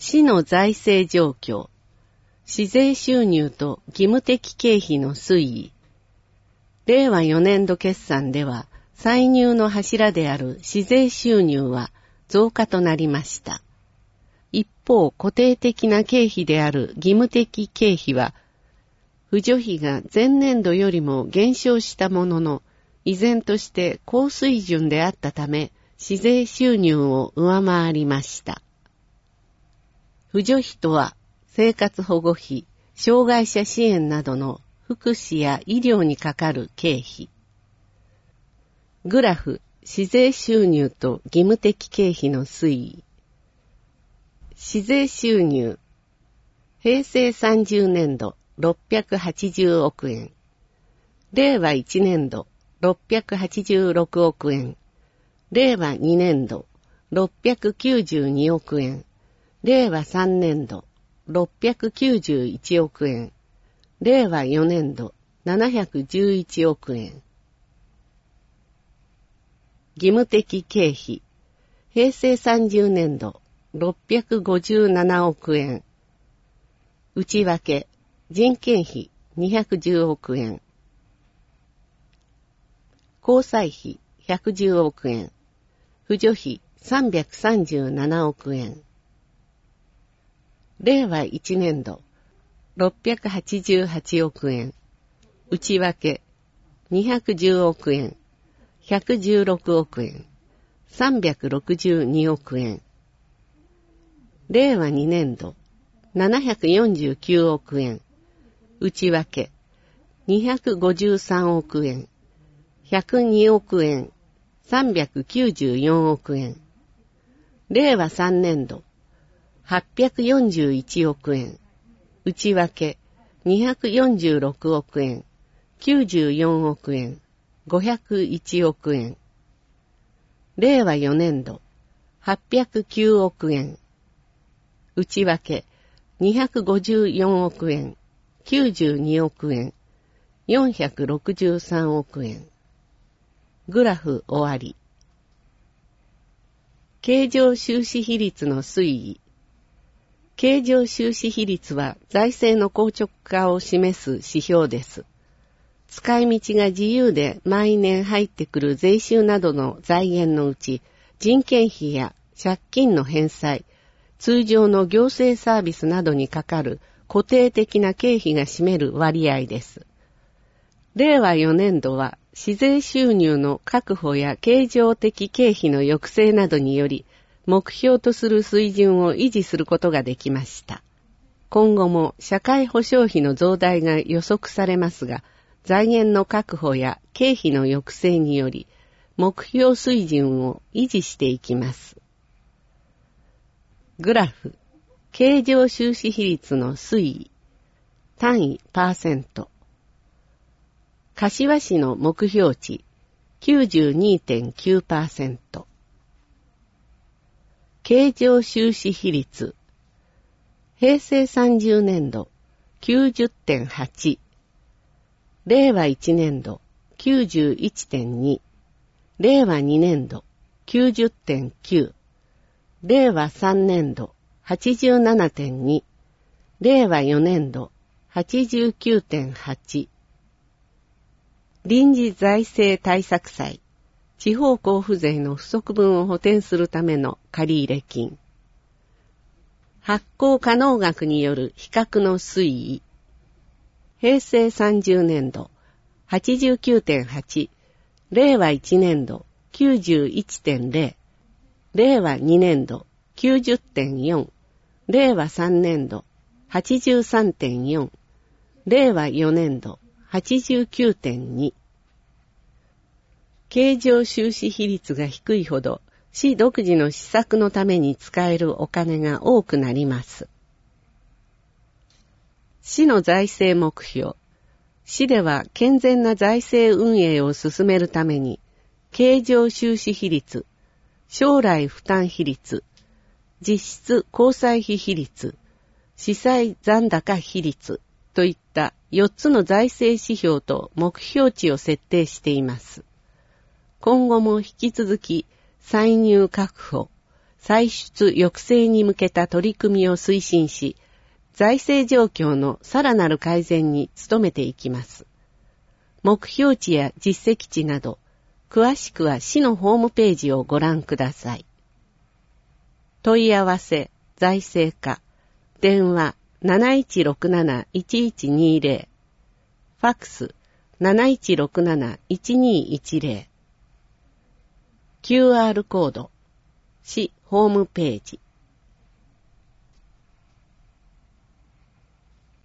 市の財政状況、市税収入と義務的経費の推移。令和4年度決算では、歳入の柱である市税収入は増加となりました。一方、固定的な経費である義務的経費は、扶助費が前年度よりも減少したものの、依然として高水準であったため、市税収入を上回りました。扶助費とは、生活保護費、障害者支援などの福祉や医療にかかる経費。グラフ、市税収入と義務的経費の推移。市税収入。平成30年度680億円。令和1年度686億円。令和2年度692億円。令和3年度691億円。令和4年度711億円。義務的経費。平成30年度657億円。内訳、人件費210億円。交際費110億円。扶助費337億円。令和1年度688億円。内訳210億円。116億円。362億円。令和2年度749億円。内訳253億円。102億円。394億円。令和3年度841億円。内訳246億円。94億円。501億円。令和4年度809億円。内訳254億円。92億円。463億円。グラフ終わり。経常収支比率の推移。経常収支比率は財政の硬直化を示す指標です。使い道が自由で毎年入ってくる税収などの財源のうち、人件費や借金の返済、通常の行政サービスなどにかかる固定的な経費が占める割合です。令和4年度は市税収入の確保や経常的経費の抑制などにより、目標とする水準を維持することができました。今後も社会保障費の増大が予測されますが、財源の確保や経費の抑制により、目標水準を維持していきます。グラフ、経常収支比率の推移、単位パーセント。柏市の目標値 92.9%。経常収支比率、平成30年度 90.8。令和1年度 91.2。令和2年度 90.9。令和3年度 87.2。令和4年度 89.8。臨時財政対策債、地方交付税の不足分を補填するための借入金。発行可能額による比較の推移。平成30年度 89.8。令和1年度 91.0。令和2年度 90.4。令和3年度 83.4。令和4年度 89.2。経常収支比率が低いほど、市独自の施策のために使えるお金が多くなります。市の財政目標。市では健全な財政運営を進めるために、経常収支比率、将来負担比率、実質交際費比率、司債残高比率といった4つの財政指標と目標値を設定しています。今後も引き続き歳入確保、 歳出抑制に向けた取り組みを推進し、財政状況のさらなる改善に努めていきます。目標値や実績値など、詳しくは市のホームページをご覧ください。問い合わせ、財政課、電話 7167-1120、ファックス 7167-1210、QR コード、市ホームページ。